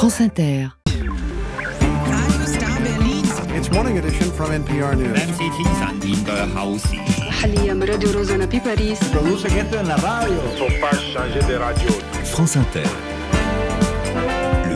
France Inter. It's morning edition from NPR News. Produce gente en la radio. France Inter. Le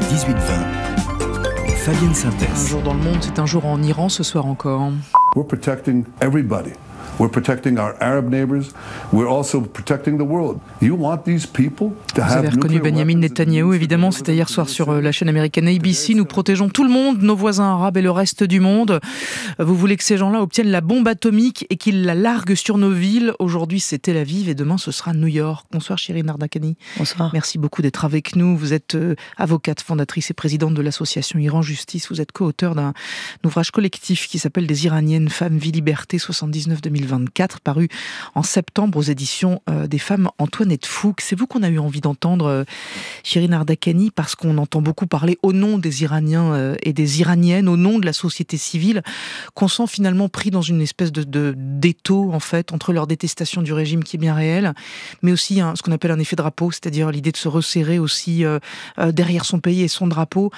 18-20. Fabienne Synthèse. Un jour dans le monde, c'est un jour en Iran ce soir encore. We're protecting everybody. We're protecting our Arab neighbors. We're also protecting the world. You want these people to have. Vous avez reconnu Benjamin Netanyahou, évidemment, c'était hier soir sur la chaîne américaine ABC. Nous protégeons tout le monde, nos voisins arabes et le reste du monde. Vous voulez que ces gens-là obtiennent la bombe atomique et qu'ils la larguent sur nos villes. Aujourd'hui, c'est Tel Aviv et demain, ce sera New York. Bonsoir, Shirin Ardakani. Bonsoir. Merci beaucoup d'être avec nous. Vous êtes avocate, fondatrice et présidente de l'association Iran Justice. Vous êtes co-auteur d'un ouvrage collectif qui s'appelle Des Iraniennes, Femmes, Vie, Liberté, 79-2024, paru en septembre aux éditions des Femmes Antoinette Fouque. C'est vous qu'on a eu envie d'entendre, Shirin Ardakani, parce qu'on entend beaucoup parler au nom des Iraniens et des Iraniennes, au nom de la société civile, qu'on sent finalement pris dans une espèce d'étau, en fait, entre leur détestation du régime qui est bien réel, mais aussi ce qu'on appelle un effet drapeau, c'est-à-dire l'idée de se resserrer aussi derrière son pays et son drapeau,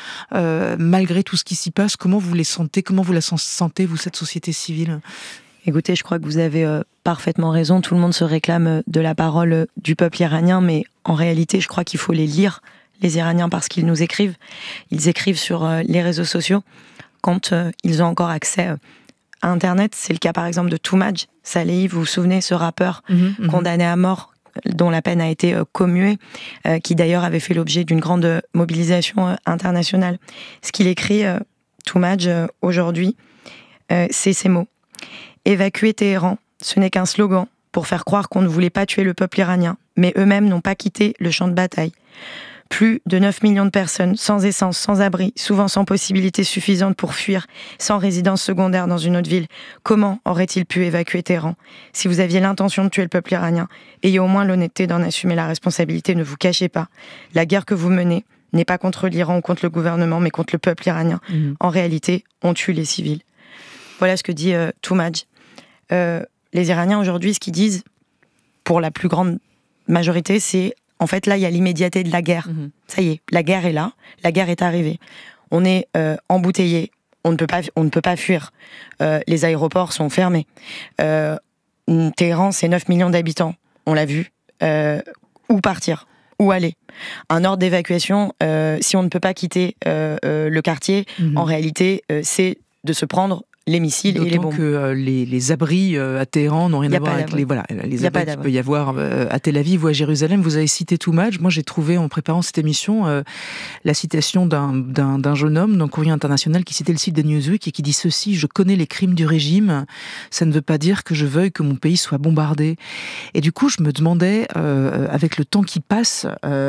malgré tout ce qui s'y passe. Comment vous les sentez? Comment vous la sentez, vous, cette société civile? Écoutez, je crois que vous avez parfaitement raison. Tout le monde se réclame de la parole du peuple iranien, mais en réalité, je crois qu'il faut les lire, les Iraniens, parce qu'ils nous écrivent. Ils écrivent sur les réseaux sociaux quand ils ont encore accès à Internet. C'est le cas, par exemple, de Toumaj Salehi. Vous vous souvenez, ce rappeur condamné à mort, dont la peine a été commuée, qui d'ailleurs avait fait l'objet d'une grande mobilisation internationale. Ce qu'il écrit, Toumaj, aujourd'hui, c'est ces mots. Évacuer Téhéran, ce n'est qu'un slogan pour faire croire qu'on ne voulait pas tuer le peuple iranien, mais eux-mêmes n'ont pas quitté le champ de bataille. Plus de 9 millions de personnes, sans essence, sans abri, souvent sans possibilité suffisante pour fuir, sans résidence secondaire dans une autre ville. Comment auraient-ils pu évacuer Téhéran? Si vous aviez l'intention de tuer le peuple iranien, ayez au moins l'honnêteté d'en assumer la responsabilité, ne vous cachez pas. La guerre que vous menez n'est pas contre l'Iran ou contre le gouvernement, mais contre le peuple iranien. En réalité, on tue les civils. Voilà ce que dit Toumaj. Les Iraniens aujourd'hui, ce qu'ils disent, pour la plus grande majorité, c'est en fait là il y a l'immédiateté de la guerre. Ça y est, la guerre est là, la guerre est arrivée. On est embouteillé, on ne peut pas fuir. Les aéroports sont fermés. Téhéran, c'est 9 millions d'habitants, on l'a vu. Où partir? Où aller? Un ordre d'évacuation, si on ne peut pas quitter le quartier, en réalité, c'est de se prendre les missiles et les bombes. Que les abris à Téhéran n'ont rien à voir avec les abris qu'il peut y avoir à Tel Aviv ou à Jérusalem. Vous avez cité Toumaj. Moi, j'ai trouvé, en préparant cette émission, la citation d'un jeune homme dans Courrier International qui citait le site de Newsweek et qui dit ceci: « Je connais les crimes du régime, ça ne veut pas dire que je veuille que mon pays soit bombardé. » Et du coup, je me demandais, avec le temps qui passe,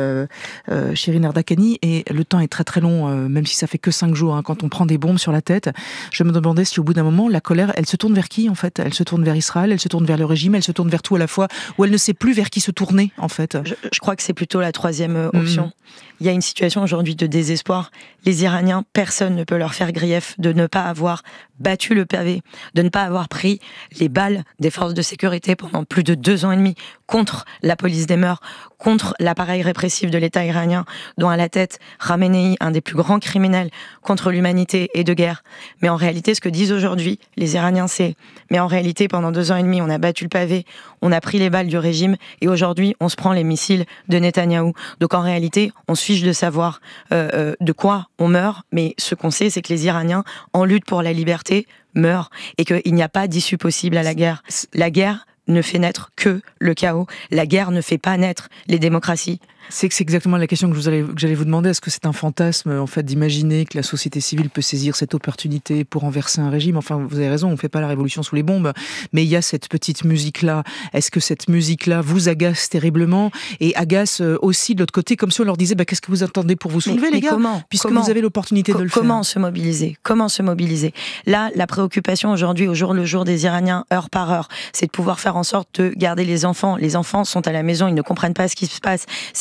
Shirin Ardakani, et le temps est très très long, même si ça fait que 5 jours, quand on prend des bombes sur la tête, je me demandais si au bout d'un moment, la colère, elle se tourne vers qui, en fait? Elle se tourne vers Israël, elle se tourne vers le régime, elle se tourne vers tout à la fois, ou elle ne sait plus vers qui se tourner, en fait? Je crois que c'est plutôt la troisième option. Il y a une situation aujourd'hui de désespoir. Les Iraniens, personne ne peut leur faire grief de ne pas avoir battu le pavé, de ne pas avoir pris les balles des forces de sécurité pendant plus de 2 ans et demi contre la police des mœurs, contre l'appareil répressif de l'État iranien, dont à la tête Khamenei, un des plus grands criminels contre l'humanité et de guerre. Mais en réalité, ce que disent aujourd'hui les Iraniens, c'est « mais en réalité, pendant 2 ans et demi, on a battu le pavé, on a pris les balles du régime, et aujourd'hui, on se prend les missiles de Netanyahou. » Donc en réalité, on se fiche de savoir de quoi on meurt, mais ce qu'on sait, c'est que les Iraniens, en lutte pour la liberté, meurent, et qu'il n'y a pas d'issue possible à la guerre. La guerre ne fait naître que le chaos. La guerre ne fait pas naître les démocraties. C'est exactement la question que j'allais vous demander. Est-ce que c'est un fantasme, en fait, d'imaginer que la société civile peut saisir cette opportunité pour renverser un régime? Enfin, vous avez raison, on ne fait pas la révolution sous les bombes, mais il y a cette petite musique-là. Est-ce que cette musique-là vous agace terriblement et agace aussi de l'autre côté, comme si on leur disait qu'est-ce que vous attendez pour vous soulever, les gars, puisque vous avez l'opportunité de le faire? Comment se mobiliser? Là, la préoccupation aujourd'hui, au jour le jour des Iraniens, heure par heure, c'est de pouvoir faire en sorte de garder les enfants. Les enfants sont à la maison, ils ne comprennent pas ce qui se passe. C'est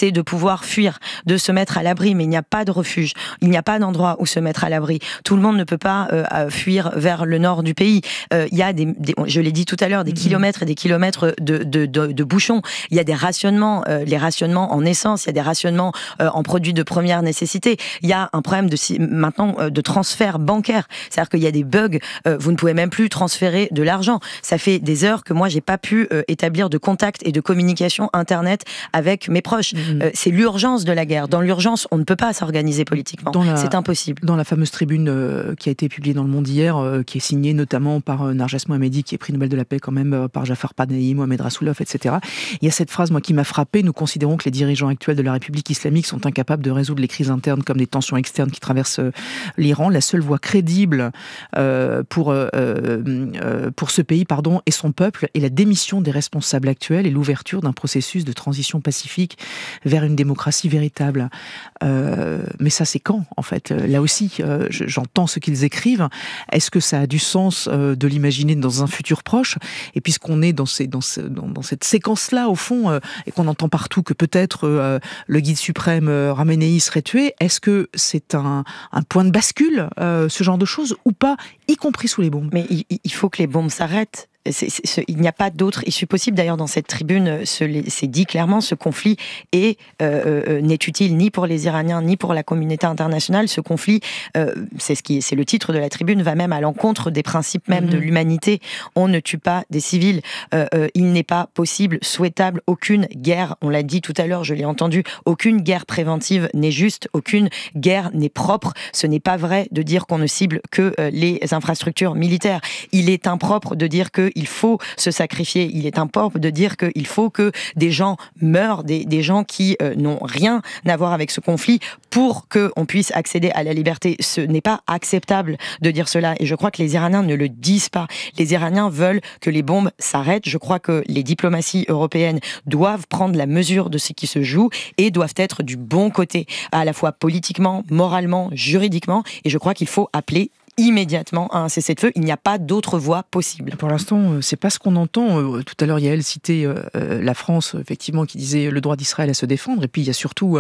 c'est de pouvoir fuir, de se mettre à l'abri, mais il n'y a pas de refuge, il n'y a pas d'endroit où se mettre à l'abri. Tout le monde ne peut pas fuir vers le nord du pays. Il y a je l'ai dit tout à l'heure, des kilomètres et des kilomètres de bouchons. Il y a des rationnements, les rationnements en essence, il y a des rationnements en produits de première nécessité. Il y a un problème maintenant de transfert bancaire. C'est-à-dire qu'il y a des bugs, vous ne pouvez même plus transférer de l'argent. Ça fait des heures que moi, j'ai pas pu établir de contact et de communication Internet avec mes proches. C'est l'urgence de la guerre. Dans l'urgence, on ne peut pas s'organiser politiquement. C'est impossible. Dans la fameuse tribune qui a été publiée dans Le Monde hier, qui est signée notamment par Narges Mohammadi, qui est prix Nobel de la paix quand même, par Jafar Panahi, Mohamed Rassoulov, etc. Il y a cette phrase, moi, qui m'a frappée. Nous considérons que les dirigeants actuels de la République islamique sont incapables de résoudre les crises internes comme des tensions externes qui traversent l'Iran. La seule voie crédible pour ce pays, et son peuple, est la démission des responsables actuels et l'ouverture d'un processus de transition pacifique vers une démocratie véritable. Mais ça, c'est quand, en fait? Là aussi, j'entends ce qu'ils écrivent. Est-ce que ça a du sens de l'imaginer dans un futur proche? Et puisqu'on est dans cette séquence-là, au fond, et qu'on entend partout que peut-être le guide suprême Khamenei serait tué, est-ce que c'est un point de bascule, ce genre de choses, ou pas, y compris sous les bombes? Mais il faut que les bombes s'arrêtent. Il n'y a pas d'autre issue possible. D'ailleurs, dans cette tribune, c'est dit clairement, ce conflit n'est utile ni pour les Iraniens, ni pour la communauté internationale. Ce conflit, c'est le titre de la tribune, va même à l'encontre des principes même de l'humanité. On ne tue pas des civils. Il n'est pas possible, souhaitable, aucune guerre, on l'a dit tout à l'heure, je l'ai entendu, aucune guerre préventive n'est juste, aucune guerre n'est propre. Ce n'est pas vrai de dire qu'on ne cible que les infrastructures militaires. Il est impropre de dire qu'il faut se sacrifier. Il est impropre de dire qu'il faut que des gens meurent, des gens qui n'ont rien à voir avec ce conflit, pour qu'on puisse accéder à la liberté. Ce n'est pas acceptable de dire cela. Et je crois que les Iraniens ne le disent pas. Les Iraniens veulent que les bombes s'arrêtent. Je crois que les diplomaties européennes doivent prendre la mesure de ce qui se joue et doivent être du bon côté, à la fois politiquement, moralement, juridiquement. Et je crois qu'il faut appeler immédiatement à un cessez-le-feu. Il n'y a pas d'autre voie possible. Pour l'instant, c'est pas ce qu'on entend. Tout à l'heure, Yael citait la France, effectivement, qui disait le droit d'Israël à se défendre. Et puis, il y a surtout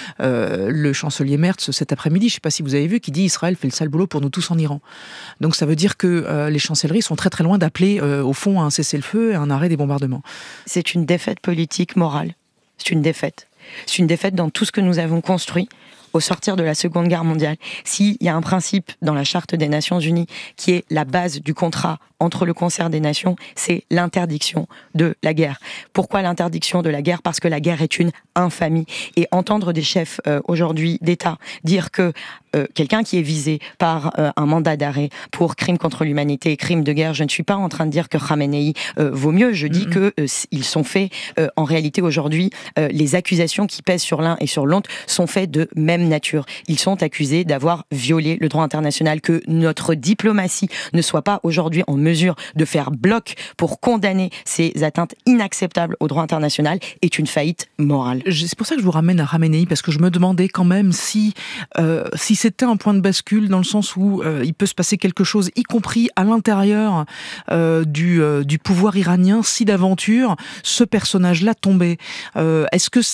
le chancelier Merz, cet après-midi, je ne sais pas si vous avez vu, qui dit Israël fait le sale boulot pour nous tous en Iran. Donc, ça veut dire que les chancelleries sont très très loin d'appeler, au fond, à un cessez-le-feu et à un arrêt des bombardements. C'est une défaite politique, morale. C'est une défaite. C'est une défaite dans tout ce que nous avons construit au sortir de la Seconde Guerre mondiale. S'il y a un principe dans la Charte des Nations Unies qui est la base du contrat entre le concert des nations, c'est l'interdiction de la guerre. Pourquoi l'interdiction de la guerre? Parce que la guerre est une infamie. Et entendre des chefs aujourd'hui d'État dire que quelqu'un qui est visé par un mandat d'arrêt pour crime contre l'humanité, crime de guerre, je ne suis pas en train de dire que Khamenei vaut mieux, je dis que ils sont faits, en réalité aujourd'hui, les accusations qui pèsent sur l'un et sur l'autre sont faites de même nature. Ils sont accusés d'avoir violé le droit international, que notre diplomatie ne soit pas aujourd'hui en mesure de faire bloc pour condamner ces atteintes inacceptables au droit international est une faillite morale. C'est pour ça que je vous ramène à Khamenei, parce que je me demandais quand même si c'était un point de bascule, dans le sens où il peut se passer quelque chose, y compris à l'intérieur du pouvoir iranien, si d'aventure ce personnage-là tombait. Est-ce que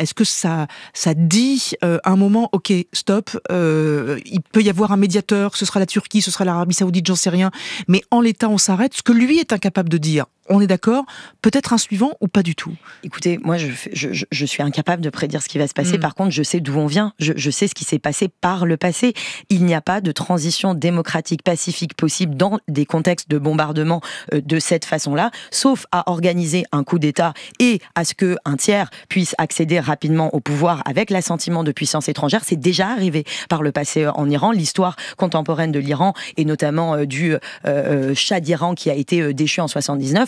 ça dit un moment, ok, stop, il peut y avoir un médiateur, ce sera la Turquie, ce sera l'Arabie Saoudite, j'en sais rien, mais en l'état on s'arrête, ce que lui est incapable de dire. On est d'accord? Peut-être un suivant ou pas du tout? Écoutez, moi je suis incapable de prédire ce qui va se passer. Par contre, je sais d'où on vient. Je sais ce qui s'est passé par le passé. Il n'y a pas de transition démocratique, pacifique possible dans des contextes de bombardement de cette façon-là, sauf à organiser un coup d'État et à ce qu'un tiers puisse accéder rapidement au pouvoir avec l'assentiment de puissances étrangères. C'est déjà arrivé par le passé en Iran. L'histoire contemporaine de l'Iran, et notamment du Shah d'Iran qui a été déchu en 79,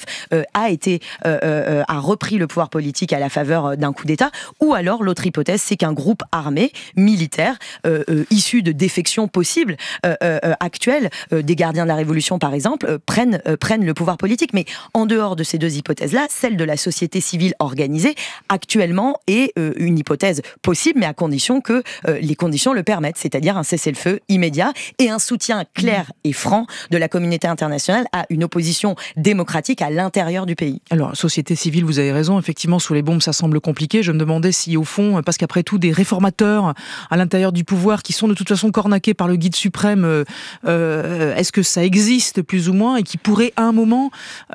a repris le pouvoir politique à la faveur d'un coup d'État. Ou alors l'autre hypothèse, c'est qu'un groupe armé militaire issu issues de défections possibles actuelles, des gardiens de la Révolution par exemple, prennent le pouvoir politique. Mais en dehors de ces deux hypothèses-là, celle de la société civile organisée actuellement est une hypothèse possible, mais à condition que les conditions le permettent, c'est-à-dire un cessez-le-feu immédiat et un soutien clair et franc de la communauté internationale à une opposition démocratique à l'intérieur du pays. Alors, société civile, vous avez raison, effectivement, sous les bombes, ça semble compliqué. Je me demandais si, au fond, parce qu'après tout, des réformateurs à l'intérieur du pouvoir qui sont de toute façon cornaqués par le guide suprême, est-ce que ça existe plus ou moins et qui pourraient à un moment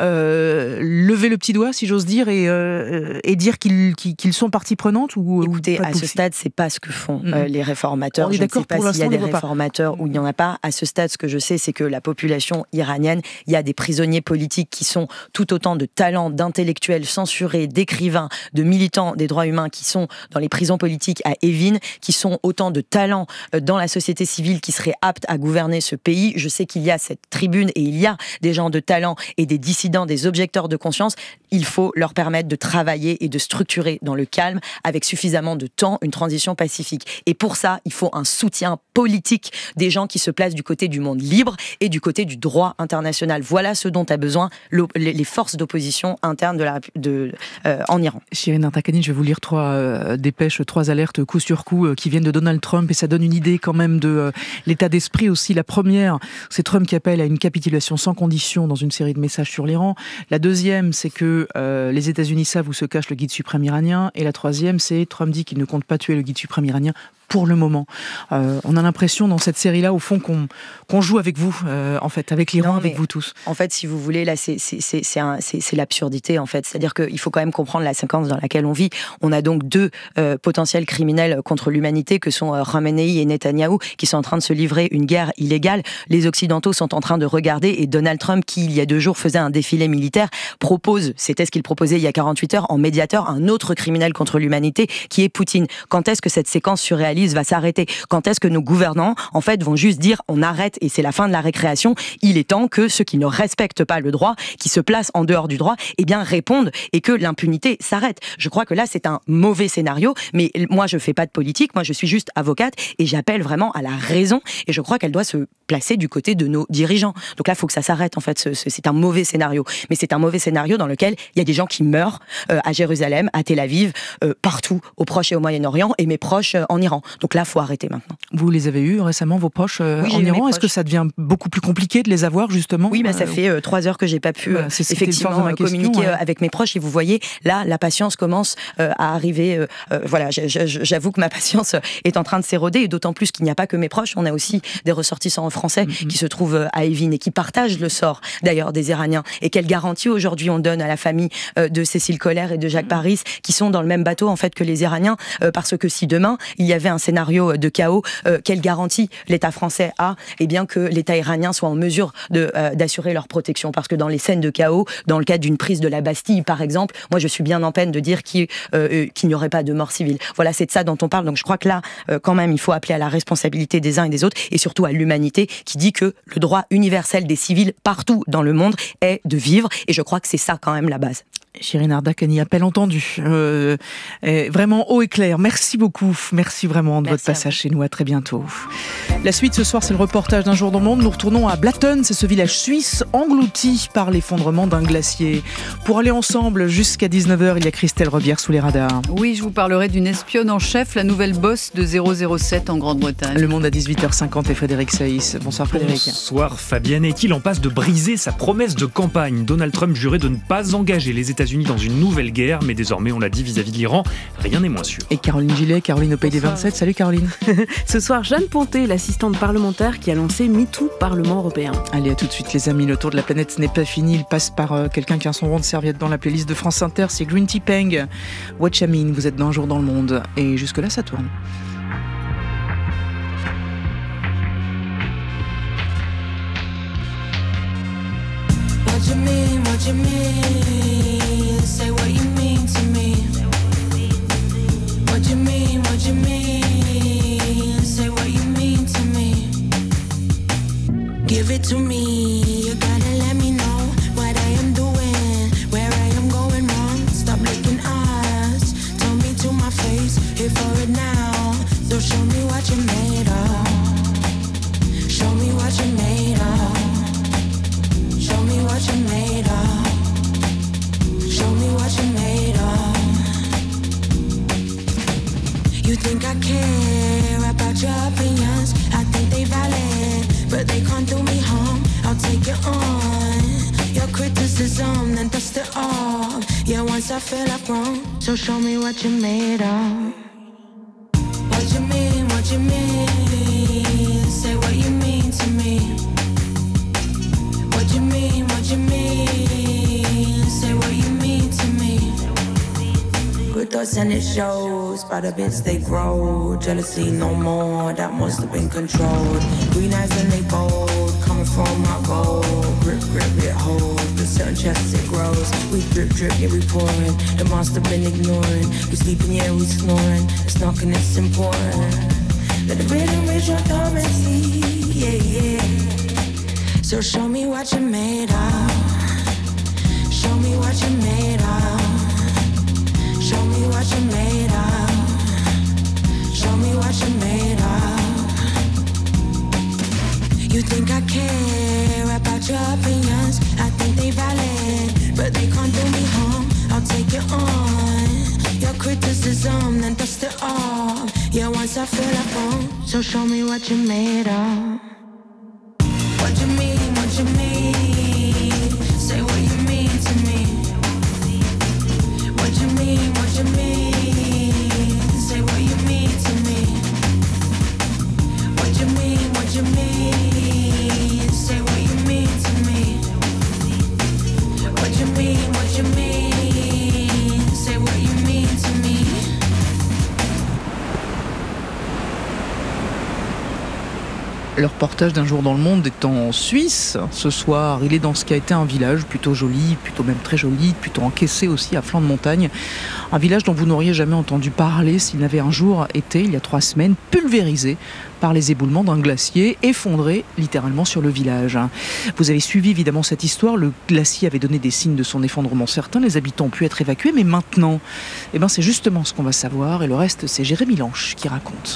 lever le petit doigt, si j'ose dire, et dire qu'ils sont partie prenante ou Écoutez, ou à ce stade, c'est pas ce que font les réformateurs. On est Je ne sais d'accord, pas s'il y a des réformateurs ou il n'y en a pas. À ce stade, ce que je sais, c'est que la population iranienne, il y a des prisonniers politiques qui sont tout autant de talents, d'intellectuels censurés, d'écrivains, de militants des droits humains qui sont dans les prisons politiques à Evin, qui sont autant de talents dans la société civile qui seraient aptes à gouverner ce pays. Je sais qu'il y a cette tribune et il y a des gens de talent et des dissidents, des objecteurs de conscience. Il faut leur permettre de travailler et de structurer dans le calme, avec suffisamment de temps, une transition pacifique. Et pour ça, il faut un soutien politique des gens qui se placent du côté du monde libre et du côté du droit international. Voilà ce dont a besoin les forces d'opposition internes en Iran. Shirin Artakani, je vais vous lire 3 dépêches, 3 alertes coup sur coup qui viennent de Donald Trump et ça donne une idée quand même de l'état d'esprit aussi. La première, c'est Trump qui appelle à une capitulation sans condition dans une série de messages sur l'Iran. La deuxième, c'est que les États-Unis savent où se cache le guide suprême iranien. Et la troisième, c'est Trump dit qu'il ne compte pas tuer le guide suprême iranien pour le moment. On a l'impression dans cette série-là, au fond, qu'on joue avec vous, en fait, avec l'Iran, avec vous tous. En fait, si vous voulez, là, c'est l'absurdité, en fait. C'est-à-dire qu'il faut quand même comprendre la séquence dans laquelle on vit. On a donc 2 potentiels criminels contre l'humanité, que sont Khamenei et Netanyahou, qui sont en train de se livrer une guerre illégale. Les Occidentaux sont en train de regarder, et Donald Trump, qui, il y a 2 jours, faisait un défilé militaire, propose, c'était ce qu'il proposait il y a 48 heures, en médiateur, un autre criminel contre l'humanité, qui est Poutine. Quand est-ce que cette séquence surréaliste va s'arrêter? Quand est-ce que nos gouvernants, en fait, vont juste dire on arrête et c'est la fin de la récréation? Il est temps que ceux qui ne respectent pas le droit, qui se placent en dehors du droit, eh bien répondent et que l'impunité s'arrête. Je crois que là, c'est un mauvais scénario, mais moi, je fais pas de politique, moi, je suis juste avocate et j'appelle vraiment à la raison et je crois qu'elle doit se placer du côté de nos dirigeants. Donc là, il faut que ça s'arrête, en fait. C'est un mauvais scénario. Mais c'est un mauvais scénario dans lequel il y a des gens qui meurent à Jérusalem, à Tel Aviv, partout, au Proche et au Moyen-Orient, et mes proches en Iran. Donc là, il faut arrêter maintenant. Vous les avez eus récemment, vos proches en Iran? Est-ce que ça devient beaucoup plus compliqué de les avoir, justement? Oui, ça fait 3 heures que j'ai pas pu effectivement communiquer avec mes proches. Et vous voyez, là, la patience commence à arriver. Voilà, j'avoue que ma patience est en train de s'éroder, et d'autant plus qu'il n'y a pas que mes proches. On a aussi des ressortissants français qui se trouvent à Evin et qui partagent le sort, d'ailleurs, des Iraniens. Et quelle garantie aujourd'hui on donne à la famille de Cécile Collère et de Jacques Paris, qui sont dans le même bateau, en fait, que les Iraniens? Parce que si demain, il y avait un scénario de chaos, quelle garantie l'État français a bien que l'État iranien soit en mesure d'assurer leur protection? Parce que dans les scènes de chaos, dans le cadre d'une prise de la Bastille, par exemple, moi je suis bien en peine de dire qu'il n'y aurait pas de mort civile. Voilà, c'est de ça dont on parle. Donc je crois que là, quand même, il faut appeler à la responsabilité des uns et des autres, et surtout à l'humanité, qui dit que le droit universel des civils partout dans le monde est de vivre, et je crois que c'est ça quand même la base. Shirin Artakani, appel entendu. Vraiment haut et clair. Merci beaucoup. Merci vraiment de votre passage chez nous. À très bientôt. La suite ce soir, c'est le reportage d'un jour dans le monde. Nous retournons à Blatten, c'est ce village suisse englouti par l'effondrement d'un glacier. Pour aller ensemble jusqu'à 19h, il y a Christelle Rebière sous les radars. Oui, je vous parlerai d'une espionne en chef, la nouvelle boss de 007 en Grande-Bretagne. Le Monde à 18h50 et Frédéric Saïs. Bonsoir Frédéric. Bonsoir Fabienne. Est-il en passe de briser sa promesse de campagne? Donald Trump jurait de ne pas engager les États-Unis dans une nouvelle guerre, mais désormais, on l'a dit, vis-à-vis de l'Iran, rien n'est moins sûr. Et Caroline Gillet, Caroline au Pays des 27. Salut Caroline. Ce soir, Jeanne Ponté, l'assistante parlementaire qui a lancé MeToo Parlement européen. Allez, à tout de suite les amis, le tour de la planète n'est pas fini, il passe par quelqu'un qui a son rond de serviette dans la playlist de France Inter, c'est Green Tea Peng. Watch I mean, vous êtes dans Un jour dans le monde, et jusque-là ça tourne. What you mean, what you mean? Say what you mean to me. What you mean, what you mean? Say what you mean to me. Give it to me, you gotta let me know what I am doing, where I am going wrong. Stop licking eyes, tell me to my face, here for it now. So show me what you're made of. criticism, then dust it off. Yeah, once I feel I've grown, so show me what you're made of. What you mean, what you mean? Say what you mean to me. What you mean, what you mean? Say what you mean to me. Good thoughts and it shows, by the bits they grow. Jealousy no more, that must have been controlled. Green eyes and they bold, coming from my goal. Grip, grip, it holds, the certain chests it grows. We drip, drip, yeah we pouring. The monster been ignoring. We sleeping, yeah we snoring. It's knocking, it's important. Let the rhythm reach your thumb and see, yeah, yeah. So show me what you're made of. Show me what you're made of. Show me what you're made of. Show me what you're made of. You think I care about your opinions? I think they valid, but they can't do me harm. I'll take it on. Your criticism, then dust it off. Yeah, once I feel like home, so show me what you're made of. What you mean, what you mean? Say what you mean to me. What you mean, what you mean? Say what you mean to me. What you mean, what you mean? Say what you mean to me. What you mean, what you mean? Say what you mean to me. Le reportage d'un jour dans le monde est en Suisse. Ce soir, il est dans ce qui a été un village plutôt joli, plutôt même très joli, plutôt encaissé aussi à flanc de montagne. Un village dont vous n'auriez jamais entendu parler s'il n'avait un jour été, il y a 3 semaines, pulvérisé par les éboulements d'un glacier, effondré littéralement sur le village. Vous avez suivi évidemment cette histoire. Le glacier avait donné des signes de son effondrement certain. Les habitants ont pu être évacués, mais maintenant, c'est justement ce qu'on va savoir. Et le reste, c'est Jérémy Lanche qui raconte.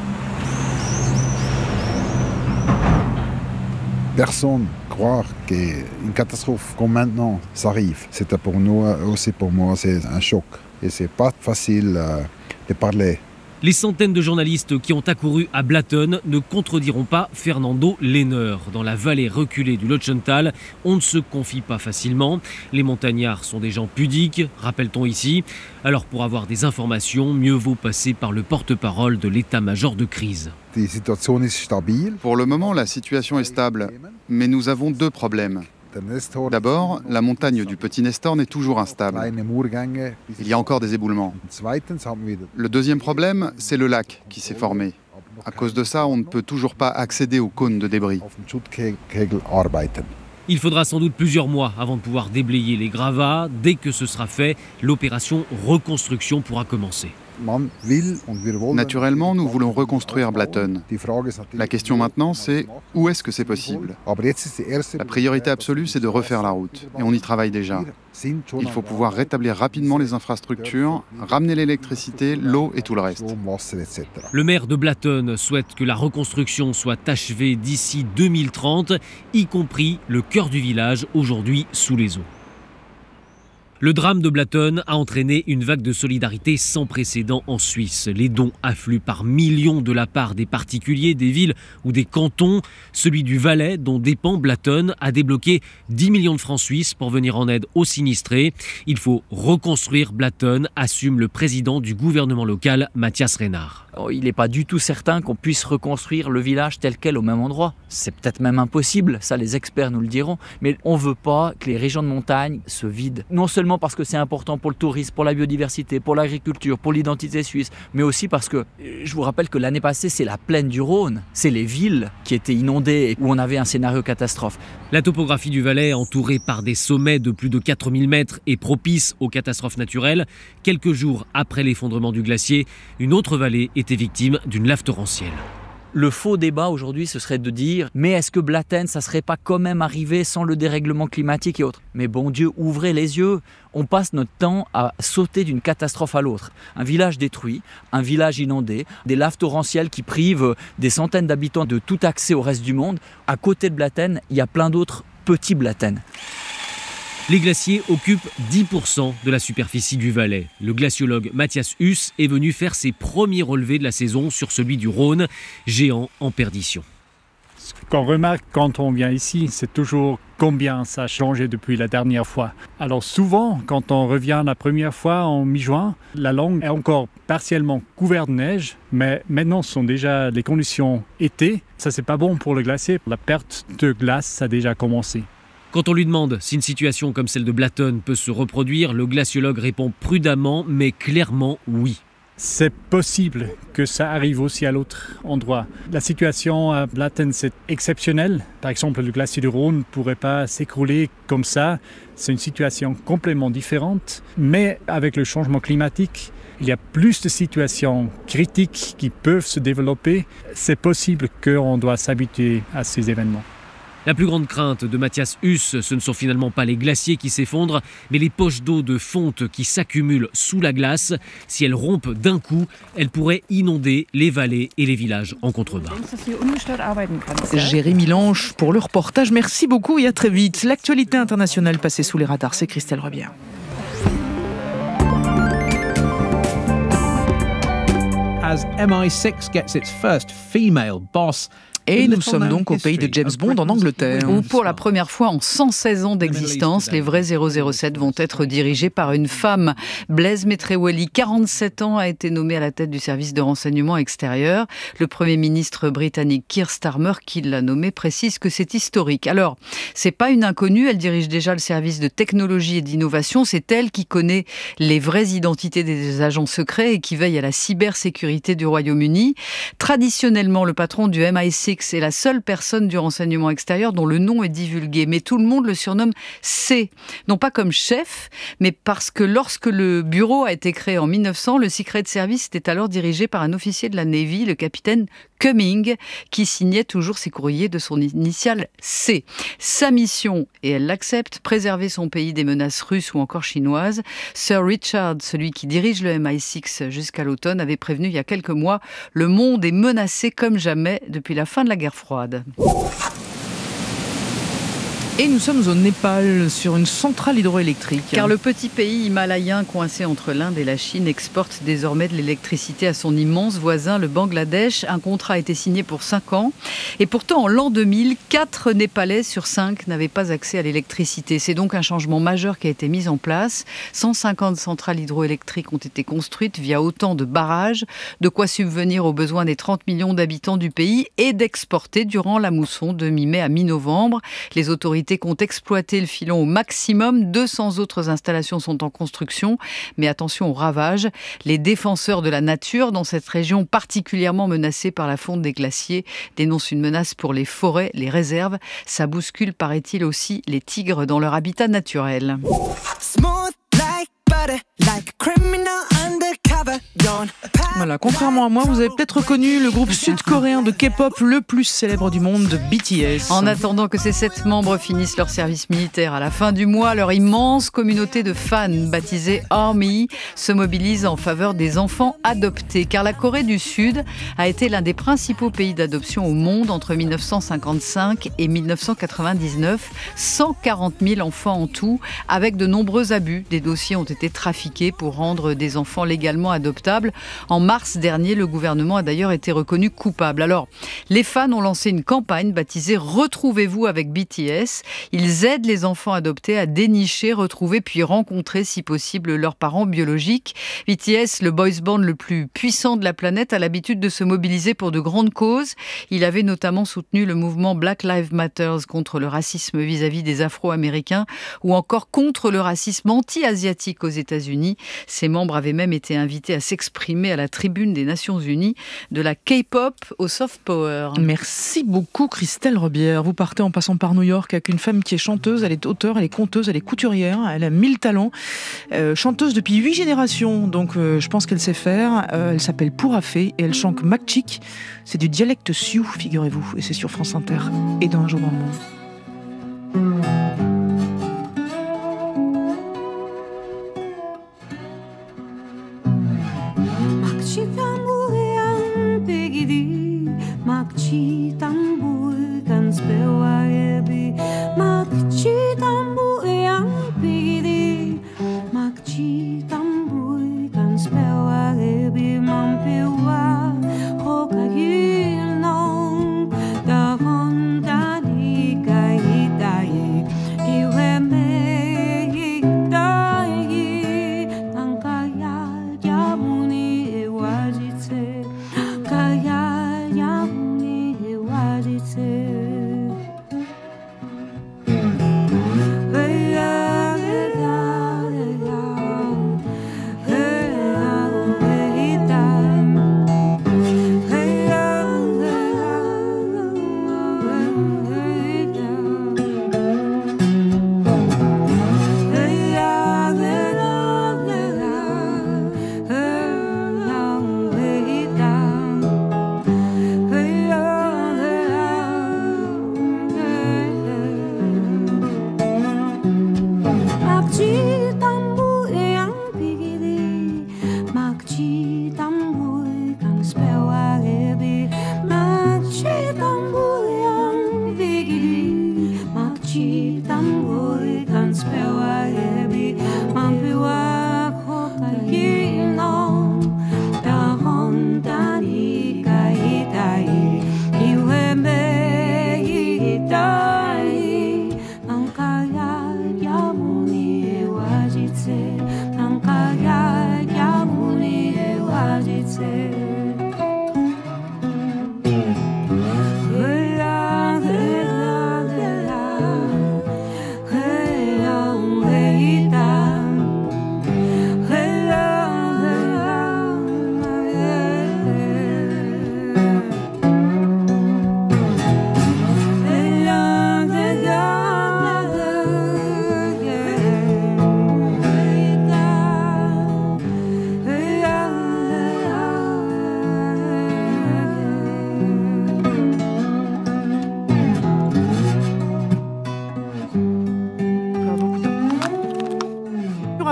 Personne croire qu'une catastrophe comme maintenant, ça arrive. C'était pour nous aussi, pour moi, c'est un choc. Et c'est pas facile de parler. Les centaines de journalistes qui ont accouru à Blatten ne contrediront pas Fernando Lehner. Dans la vallée reculée du Lötschental, on ne se confie pas facilement. Les montagnards sont des gens pudiques, rappelle-t-on ici. Alors pour avoir des informations, mieux vaut passer par le porte-parole de l'état-major de crise. Pour le moment, la situation est stable, mais nous avons 2 problèmes. D'abord, la montagne du Petit Nestorn est toujours instable. Il y a encore des éboulements. Le deuxième problème, c'est le lac qui s'est formé. À cause de ça, on ne peut toujours pas accéder aux cônes de débris. Il faudra sans doute plusieurs mois avant de pouvoir déblayer les gravats. Dès que ce sera fait, l'opération reconstruction pourra commencer. Naturellement, nous voulons reconstruire Blatten. La question maintenant, c'est où est-ce que c'est possible ? La priorité absolue, c'est de refaire la route. Et on y travaille déjà. Il faut pouvoir rétablir rapidement les infrastructures, ramener l'électricité, l'eau et tout le reste. Le maire de Blatten souhaite que la reconstruction soit achevée d'ici 2030, y compris le cœur du village, aujourd'hui sous les eaux. Le drame de Blatten a entraîné une vague de solidarité sans précédent en Suisse. Les dons affluent par millions de la part des particuliers, des villes ou des cantons. Celui du Valais, dont dépend Blatten, a débloqué 10 millions de francs suisses pour venir en aide aux sinistrés. Il faut reconstruire Blatten, assume le président du gouvernement local, Mathias Reinhardt. Il n'est pas du tout certain qu'on puisse reconstruire le village tel quel au même endroit. C'est peut-être même impossible, ça les experts nous le diront. Mais on ne veut pas que les régions de montagne se vident. Non seulement parce que c'est important pour le tourisme, pour la biodiversité, pour l'agriculture, pour l'identité suisse, mais aussi parce que, je vous rappelle que l'année passée, c'est la plaine du Rhône. C'est les villes qui étaient inondées, où on avait un scénario catastrophe. La topographie du Valais, entourée par des sommets de plus de 4000 mètres, est propice aux catastrophes naturelles. Quelques jours après l'effondrement du glacier, une autre vallée était victime d'une lave torrentielle. Le faux débat aujourd'hui, ce serait de dire « Mais est-ce que Blatten, ça ne serait pas quand même arrivé sans le dérèglement climatique et autres ?» Mais bon Dieu, ouvrez les yeux. On passe notre temps à sauter d'une catastrophe à l'autre. Un village détruit, un village inondé, des laves torrentielles qui privent des centaines d'habitants de tout accès au reste du monde. À côté de Blatten, il y a plein d'autres petits Blatten. Les glaciers occupent 10% de la superficie du Valais. Le glaciologue Matthias Huss est venu faire ses premiers relevés de la saison sur celui du Rhône, géant en perdition. Ce qu'on remarque quand on vient ici, c'est toujours combien ça a changé depuis la dernière fois. Alors souvent, quand on revient la première fois en mi-juin, la langue est encore partiellement couverte de neige, mais maintenant ce sont déjà les conditions été. Ça, c'est pas bon pour le glacier. La perte de glace a déjà commencé. Quand on lui demande si une situation comme celle de Blatten peut se reproduire, le glaciologue répond prudemment, mais clairement oui. C'est possible que ça arrive aussi à l'autre endroit. La situation à Blatten, c'est exceptionnel. Par exemple, le glacier du Rhône ne pourrait pas s'écrouler comme ça. C'est une situation complètement différente. Mais avec le changement climatique, il y a plus de situations critiques qui peuvent se développer. C'est possible qu'on doit s'habituer à ces événements. La plus grande crainte de Matthias Huss, ce ne sont finalement pas les glaciers qui s'effondrent, mais les poches d'eau de fonte qui s'accumulent sous la glace. Si elles rompent d'un coup, elles pourraient inonder les vallées et les villages en contrebas. Jérémy Lange pour le reportage. Merci beaucoup et à très vite. L'actualité internationale passée sous les radars, c'est Christelle Rebière. As MI6 gets its first female boss. Et nous sommes donc au pays de James Bond en Angleterre. Où pour la première fois en 116 ans d'existence, les vrais 007 vont être dirigés par une femme. Blaise Maitrewelli, 47 ans, a été nommée à la tête du service de renseignement extérieur. Le Premier ministre britannique Keir Starmer, qui l'a nommée, précise que c'est historique. Alors, c'est pas une inconnue, elle dirige déjà le service de technologie et d'innovation. C'est elle qui connaît les vraies identités des agents secrets et qui veille à la cybersécurité du Royaume-Uni. Traditionnellement, le patron du MI6 est la seule personne du renseignement extérieur dont le nom est divulgué. Mais tout le monde le surnomme C. Non pas comme chef, mais parce que lorsque le bureau a été créé en 1900, le Secret Service était alors dirigé par un officier de la Navy, le capitaine Cumming, qui signait toujours ses courriers de son initiale C. Sa mission, et elle l'accepte, préserver son pays des menaces russes ou encore chinoises. Sir Richard, celui qui dirige le MI6 jusqu'à l'automne, avait prévenu il y a quelques mois, le monde est menacé comme jamais depuis la fin de la guerre froide. Et nous sommes au Népal, sur une centrale hydroélectrique. Car le petit pays himalayen coincé entre l'Inde et la Chine exporte désormais de l'électricité à son immense voisin, le Bangladesh. Un contrat a été signé pour 5 ans. Et pourtant, en l'an 2000, 4 Népalais sur 5 n'avaient pas accès à l'électricité. C'est donc un changement majeur qui a été mis en place. 150 centrales hydroélectriques ont été construites via autant de barrages, de quoi subvenir aux besoins des 30 millions d'habitants du pays et d'exporter durant la mousson de mi-mai à mi-novembre. Les autorités comptent exploiter le filon au maximum. 200 autres installations sont en construction. Mais attention aux ravages. Les défenseurs de la nature dans cette région particulièrement menacée par la fonte des glaciers dénoncent une menace pour les forêts, les réserves. Ça bouscule, paraît-il, aussi les tigres dans leur habitat naturel. Voilà, contrairement à moi, vous avez peut-être reconnu le groupe sud-coréen de K-pop le plus célèbre du monde, BTS. En attendant que ces 7 membres finissent leur service militaire à la fin du mois, leur immense communauté de fans, baptisée ARMY, se mobilise en faveur des enfants adoptés. Car la Corée du Sud a été l'un des principaux pays d'adoption au monde entre 1955 et 1999. 140 000 enfants en tout, avec de nombreux abus. Des dossiers ont été trafiqués pour rendre des enfants légalement adoptables. En mars dernier, le gouvernement a d'ailleurs été reconnu coupable. Alors, les fans ont lancé une campagne baptisée « Retrouvez-vous avec BTS ». Ils aident les enfants adoptés à dénicher, retrouver puis rencontrer, si possible, leurs parents biologiques. BTS, le boys band le plus puissant de la planète, a l'habitude de se mobiliser pour de grandes causes. Il avait notamment soutenu le mouvement Black Lives Matter contre le racisme vis-à-vis des Afro-Américains ou encore contre le racisme anti-asiatique aux États-Unis. Ses membres avaient même été invités à s'exprimer à la tribune des Nations Unies, de la K-pop au soft power. Merci beaucoup Christelle Rebière. Vous partez en passant par New York avec une femme qui est chanteuse, elle est auteure, elle est conteuse, elle est couturière, elle a 1000 talents. Chanteuse depuis 8 générations, donc je pense qu'elle sait faire. Elle s'appelle Pourafé et elle chante Makchik. C'est du dialecte Sioux, figurez-vous, et c'est sur France Inter et dans Un jour dans le monde. Makci tambur kan speła ebi, makci tambur yang pigidi, makci tambur kan speła ebi, mam piła hokagil nong, da hon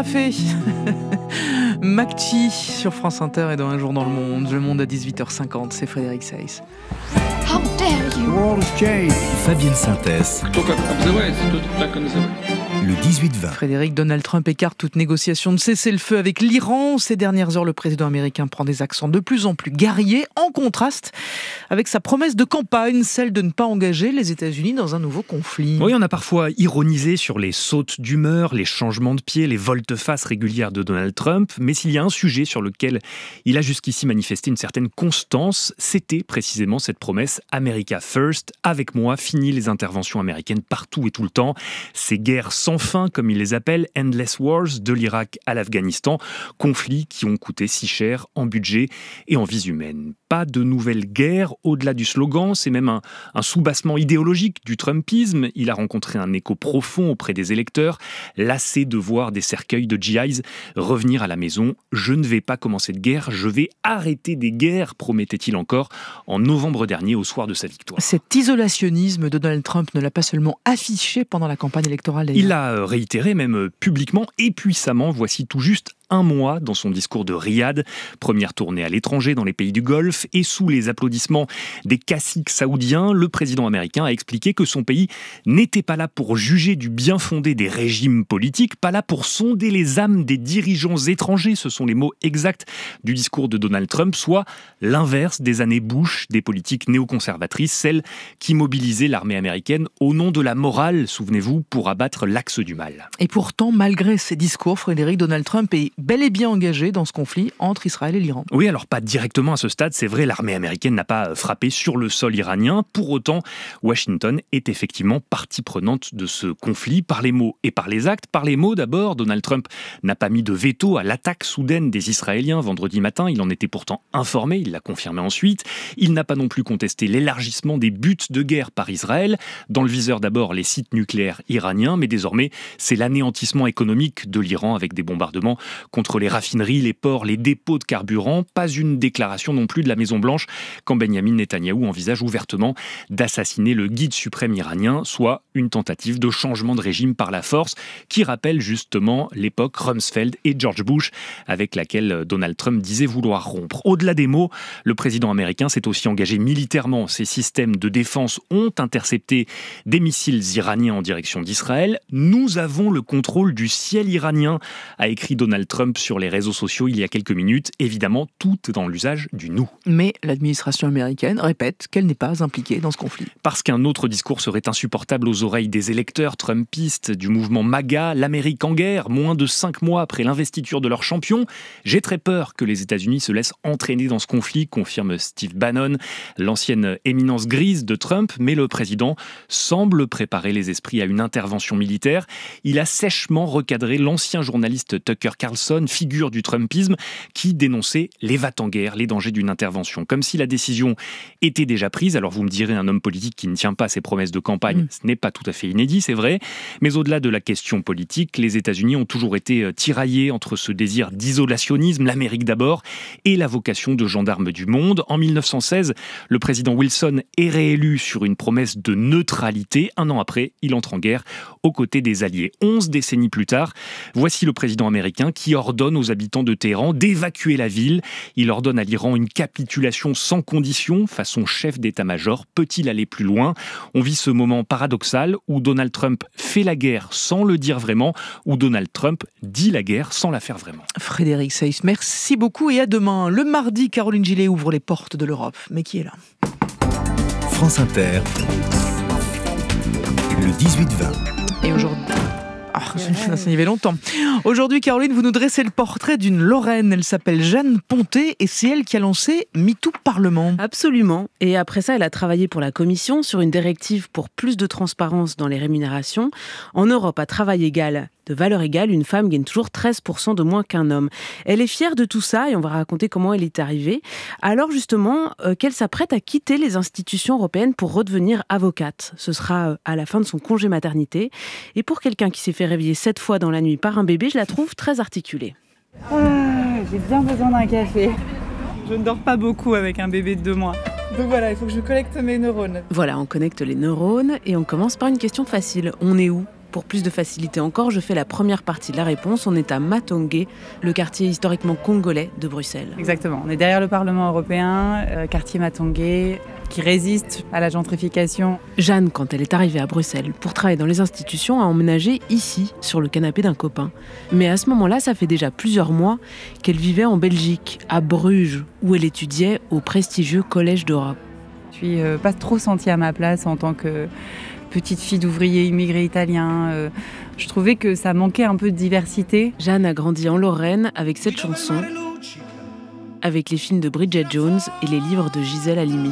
café. McTee sur France Inter et dans Un jour dans le monde. Le monde à 18h50, c'est Frédéric Seyss. How dare you? World of change. Fabienne Synthèse. Le 18-20. Frédéric, Donald Trump écarte toute négociation de cessez-le-feu avec l'Iran. Ces dernières heures, le président américain prend des accents de plus en plus guerriers, en contraste avec sa promesse de campagne, celle de ne pas engager les États-Unis dans un nouveau conflit. Oui, on a parfois ironisé sur les sautes d'humeur, les changements de pied, les volte-face régulières de Donald Trump, mais s'il y a un sujet sur lequel il a jusqu'ici manifesté une certaine constance, c'était précisément cette promesse « America First », avec moi, fini les interventions américaines partout et tout le temps. Ces guerres sans fin, comme il les appelle, « Endless Wars », de l'Irak à l'Afghanistan, conflits qui ont coûté si cher en budget et en vies humaines. Pas de nouvelle guerre, au-delà du slogan, c'est même un soubassement idéologique du Trumpisme. Il a rencontré un écho profond auprès des électeurs, lassé de voir des cercueils de GIs revenir à la maison. « Je ne vais pas commencer de guerre, je vais arrêter des guerres », promettait-il encore en novembre dernier au soir de sa victoire. Cet isolationnisme de Donald Trump ne l'a pas seulement affiché pendant la campagne électorale d'ailleurs. Il l'a réitéré même publiquement et puissamment, voici tout juste un mois dans son discours de Riyad, première tournée à l'étranger dans les pays du Golfe, et sous les applaudissements des caciques saoudiens, le président américain a expliqué que son pays n'était pas là pour juger du bien fondé des régimes politiques, pas là pour sonder les âmes des dirigeants étrangers, ce sont les mots exacts du discours de Donald Trump, soit l'inverse des années Bush, des politiques néoconservatrices, celles qui mobilisaient l'armée américaine au nom de la morale, souvenez-vous, pour abattre l'axe du mal. Et pourtant, malgré ces discours, Frédéric, Donald Trump est bel et bien engagé dans ce conflit entre Israël et l'Iran. Oui, alors pas directement à ce stade, c'est vrai, l'armée américaine n'a pas frappé sur le sol iranien. Pour autant, Washington est effectivement partie prenante de ce conflit par les mots et par les actes. Par les mots d'abord, Donald Trump n'a pas mis de veto à l'attaque soudaine des Israéliens vendredi matin. Il en était pourtant informé, il l'a confirmé ensuite. Il n'a pas non plus contesté l'élargissement des buts de guerre par Israël. Dans le viseur d'abord les sites nucléaires iraniens, mais désormais c'est l'anéantissement économique de l'Iran avec des bombardements contre les raffineries, les ports, les dépôts de carburant. Pas une déclaration non plus de la Maison-Blanche quand Benyamin Netanyahou envisage ouvertement d'assassiner le guide suprême iranien, soit une tentative de changement de régime par la force qui rappelle justement l'époque Rumsfeld et George Bush avec laquelle Donald Trump disait vouloir rompre. Au-delà des mots, le président américain s'est aussi engagé militairement. Ses systèmes de défense ont intercepté des missiles iraniens en direction d'Israël. Nous avons le contrôle du ciel iranien, a écrit Donald Trump sur les réseaux sociaux il y a quelques minutes. Évidemment, tout dans l'usage du nous. Mais l'administration américaine répète qu'elle n'est pas impliquée dans ce conflit. Parce qu'un autre discours serait insupportable aux oreilles des électeurs trumpistes du mouvement MAGA, l'Amérique en guerre, moins de 5 mois après l'investiture de leur champion. J'ai très peur que les États-Unis se laissent entraîner dans ce conflit, confirme Steve Bannon, l'ancienne éminence grise de Trump, mais le président semble préparer les esprits à une intervention militaire. Il a sèchement recadré l'ancien journaliste Tucker Carlson, figure du Trumpisme, qui dénonçait les va-t-en-guerre, les dangers d'une intervention. Comme si la décision était déjà prise. Alors vous me direz, un homme politique qui ne tient pas ses promesses de campagne, ce n'est pas tout à fait inédit, c'est vrai. Mais au-delà de la question politique, les États-Unis ont toujours été tiraillés entre ce désir d'isolationnisme, l'Amérique d'abord, et la vocation de gendarme du monde. En 1916, le président Wilson est réélu sur une promesse de neutralité. Un an après, il entre en guerre aux côtés des Alliés. 11 décennies plus tard, voici le président américain qui ordonne aux habitants de Téhéran d'évacuer la ville. Il ordonne à l'Iran une capitulation sans condition, façon chef d'état-major. Peut-il aller plus loin ? On vit ce moment paradoxal où Donald Trump fait la guerre sans le dire vraiment, où Donald Trump dit la guerre sans la faire vraiment. Frédéric Seyss, merci beaucoup et à demain. Le mardi, Caroline Gillet ouvre les portes de l'Europe. Mais qui est là ? France Inter, le 18-20. Et aujourd'hui... ça y avait longtemps. Aujourd'hui, Caroline, vous nous dressez le portrait d'une Lorraine. Elle s'appelle Jeanne Pontet et c'est elle qui a lancé MeToo Parlement. Absolument. Et après ça, elle a travaillé pour la Commission sur une directive pour plus de transparence dans les rémunérations. En Europe, à travail égal, de valeur égale, une femme gagne toujours 13% de moins qu'un homme. Elle est fière de tout ça et on va raconter comment elle est arrivée. Alors justement, qu'elle s'apprête à quitter les institutions européennes pour redevenir avocate. Ce sera à la fin de son congé maternité. Et pour quelqu'un qui s'est fait réveiller 7 fois dans la nuit par un bébé, je la trouve très articulée. J'ai bien besoin d'un café. Je ne dors pas beaucoup avec un bébé de 2 mois. Donc voilà, il faut que je connecte mes neurones. Voilà, on connecte les neurones et on commence par une question facile. On est où ? Pour plus de facilité encore, je fais la première partie de la réponse. On est à Matongé, le quartier historiquement congolais de Bruxelles. Exactement, on est derrière le Parlement européen, quartier Matongé, qui résiste à la gentrification. Jeanne, quand elle est arrivée à Bruxelles pour travailler dans les institutions, a emménagé ici, sur le canapé d'un copain. Mais à ce moment-là, ça fait déjà plusieurs mois qu'elle vivait en Belgique, à Bruges, où elle étudiait au prestigieux Collège d'Europe. Je suis pas trop sentie à ma place en tant que petite fille d'ouvrier immigré italien. Je trouvais que ça manquait un peu de diversité. Jeanne a grandi en Lorraine avec cette chanson, avec les films de Bridget Jones et les livres de Gisèle Halimi.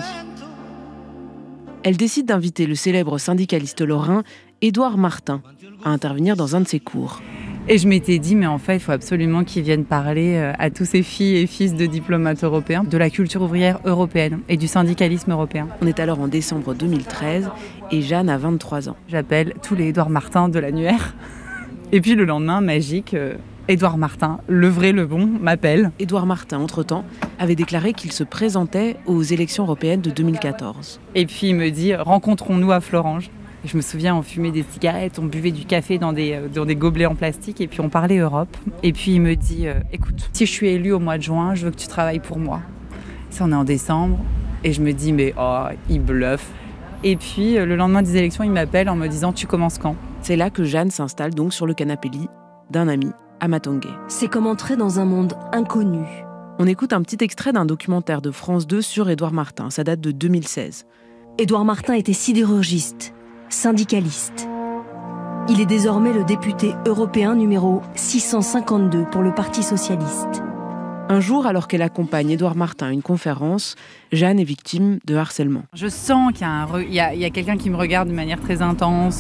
Elle décide d'inviter le célèbre syndicaliste lorrain Édouard Martin à intervenir dans un de ses cours. Et je m'étais dit, mais en fait, il faut absolument qu'ils viennent parler à tous ces filles et fils de diplomates européens, de la culture ouvrière européenne et du syndicalisme européen. On est alors en décembre 2013 et Jeanne a 23 ans. J'appelle tous les Édouard Martin de l'annuaire. Et puis le lendemain, magique, Édouard Martin, le vrai, le bon, m'appelle. Édouard Martin, entre-temps, avait déclaré qu'il se présentait aux élections européennes de 2014. Et puis il me dit, rencontrons-nous à Florange. Et je me souviens, on fumait des cigarettes, on buvait du café dans des gobelets en plastique et puis on parlait Europe. Et puis il me dit, écoute, si je suis élue au mois de juin, je veux que tu travailles pour moi. Ça, on est en décembre. Et je me dis, mais il bluffe. Et puis le lendemain des élections, il m'appelle en me disant, tu commences quand ? C'est là que Jeanne s'installe donc sur le canapé-lit d'un ami à Matongé. C'est comme entrer dans un monde inconnu. On écoute un petit extrait d'un documentaire de France 2 sur Édouard Martin. Ça date de 2016. Édouard Martin était sidérurgiste, syndicaliste. Il est désormais le député européen numéro 652 pour le Parti socialiste. Un jour, alors qu'elle accompagne Édouard Martin à une conférence, Jeanne est victime de harcèlement. Je sens qu'il y a quelqu'un qui me regarde de manière très intense,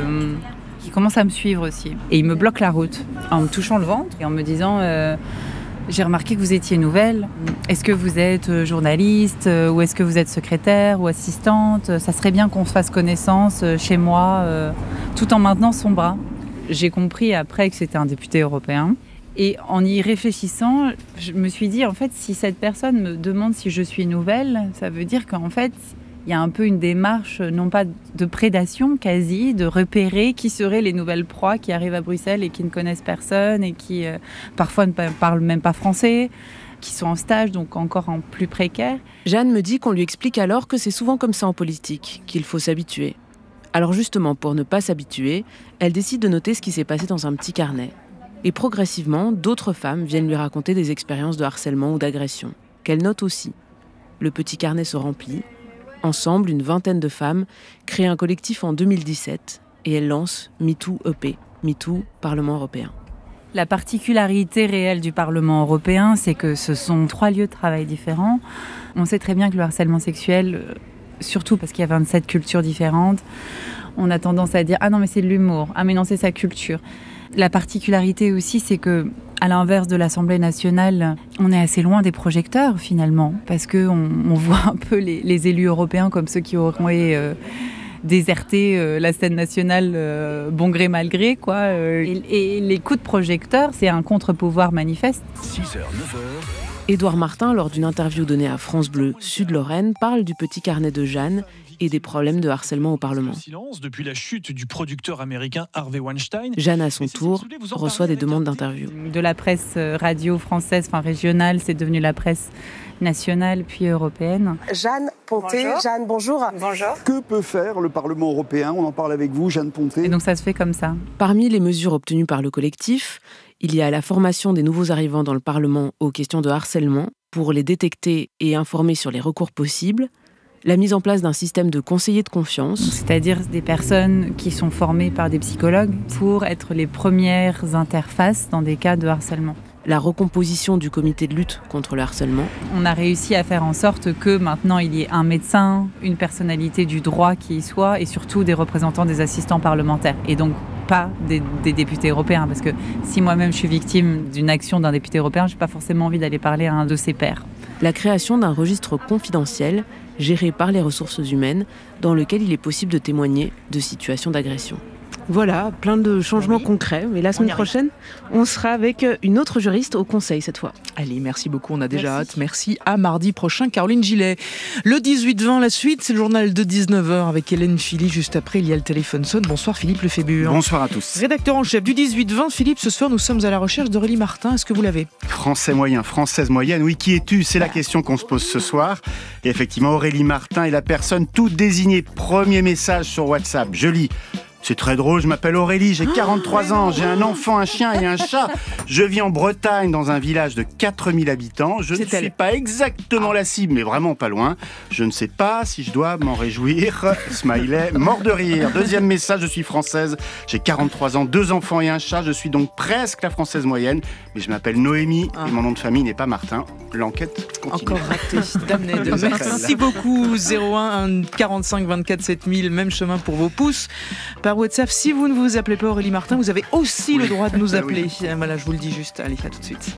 qui commence à me suivre aussi. Et il me bloque la route en me touchant le ventre et en me disant j'ai remarqué que vous étiez nouvelle. Est-ce que vous êtes journaliste ou est-ce que vous êtes secrétaire ou assistante ? Ça serait bien qu'on se fasse connaissance chez moi, tout en maintenant son bras. J'ai compris après que c'était un député européen. Et en y réfléchissant, je me suis dit, en fait, si cette personne me demande si je suis nouvelle, ça veut dire qu'en fait, il y a un peu une démarche, non pas de prédation quasi, de repérer qui seraient les nouvelles proies qui arrivent à Bruxelles et qui ne connaissent personne et qui parfois ne parlent même pas français, qui sont en stage, donc encore en plus précaire. Jeanne me dit qu'on lui explique alors que c'est souvent comme ça en politique, qu'il faut s'habituer. Alors justement, pour ne pas s'habituer, elle décide de noter ce qui s'est passé dans un petit carnet. Et progressivement, d'autres femmes viennent lui raconter des expériences de harcèlement ou d'agression, qu'elle note aussi. Le petit carnet se remplit. Ensemble, une vingtaine de femmes créent un collectif en 2017 et elles lancent MeToo EP, MeToo Parlement européen. La particularité réelle du Parlement européen, c'est que ce sont 3 lieux de travail différents. On sait très bien que le harcèlement sexuel, surtout parce qu'il y a 27 cultures différentes, on a tendance à dire « Ah non, mais c'est de l'humour. Ah mais non, c'est sa culture ». La particularité aussi, c'est que, à l'inverse de l'Assemblée nationale, on est assez loin des projecteurs finalement, parce qu'on voit un peu les élus européens comme ceux qui auraient déserté la scène nationale bon gré mal gré, quoi. Et les coups de projecteur, c'est un contre-pouvoir manifeste. 6h, 9h. Édouard Martin, lors d'une interview donnée à France Bleu Sud-Lorraine, parle du petit carnet de Jeanne et des problèmes de harcèlement au Parlement. Silence depuis la chute du producteur américain Harvey Weinstein. Jeanne, à son tour, reçoit des demandes d'interview. De la presse radio française, enfin régionale, c'est devenu la presse nationale puis européenne. Jeanne Ponté. Bonjour. Jeanne, bonjour. Bonjour. Que peut faire le Parlement européen ? On en parle avec vous, Jeanne Ponté. Et donc ça se fait comme ça. Parmi les mesures obtenues par le collectif, il y a la formation des nouveaux arrivants dans le Parlement aux questions de harcèlement pour les détecter et informer sur les recours possibles, la mise en place d'un système de conseillers de confiance. C'est-à-dire des personnes qui sont formées par des psychologues pour être les premières interfaces dans des cas de harcèlement. La recomposition du comité de lutte contre le harcèlement. On a réussi à faire en sorte que maintenant il y ait un médecin, une personnalité du droit qui y soit et surtout des représentants des assistants parlementaires. Et donc pas des députés européens, parce que si moi-même je suis victime d'une action d'un député européen, je n'ai pas forcément envie d'aller parler à un de ses pairs. La création d'un registre confidentiel géré par les ressources humaines dans lequel il est possible de témoigner de situations d'agression. Voilà, plein de changements concrets. Mais la semaine prochaine, on sera avec une autre juriste au Conseil cette fois. Allez, merci beaucoup, on a déjà hâte. Merci, à mardi prochain, Caroline Gillet. Le 18-20, la suite, c'est le journal de 19h avec Hélène Philly. Juste après, il y a le téléphone sonne. Bonsoir Philippe Lefébure. Bonsoir à tous. Rédacteur en chef du 18-20, Philippe, ce soir nous sommes à la recherche d'Aurélie Martin. Est-ce que vous l'avez ? Français moyen, française moyenne, oui, qui es-tu ? C'est la question qu'on se pose ce soir. Et effectivement, Aurélie Martin est la personne toute désignée. Premier message sur WhatsApp, je lis. C'est très drôle, je m'appelle Aurélie, j'ai 43 ans, j'ai un enfant, un chien et un chat. Je vis en Bretagne dans un village de 4000 habitants. Je ne suis pas exactement la cible, mais vraiment pas loin. Je ne sais pas si je dois m'en réjouir. Smiley, mort de rire. Deuxième message, je suis française, j'ai 43 ans, 2 enfants et un chat. Je suis donc presque la française moyenne, mais je m'appelle Noémie et mon nom de famille n'est pas Martin. L'enquête continue. Encore raté, damné de merci beaucoup. 01 45 24 7000, même chemin pour vos pouces. Par WhatsApp, si vous ne vous appelez pas Aurélie Martin, vous avez aussi le droit de nous appeler. Voilà, je vous le dis juste. Allez, à tout de suite.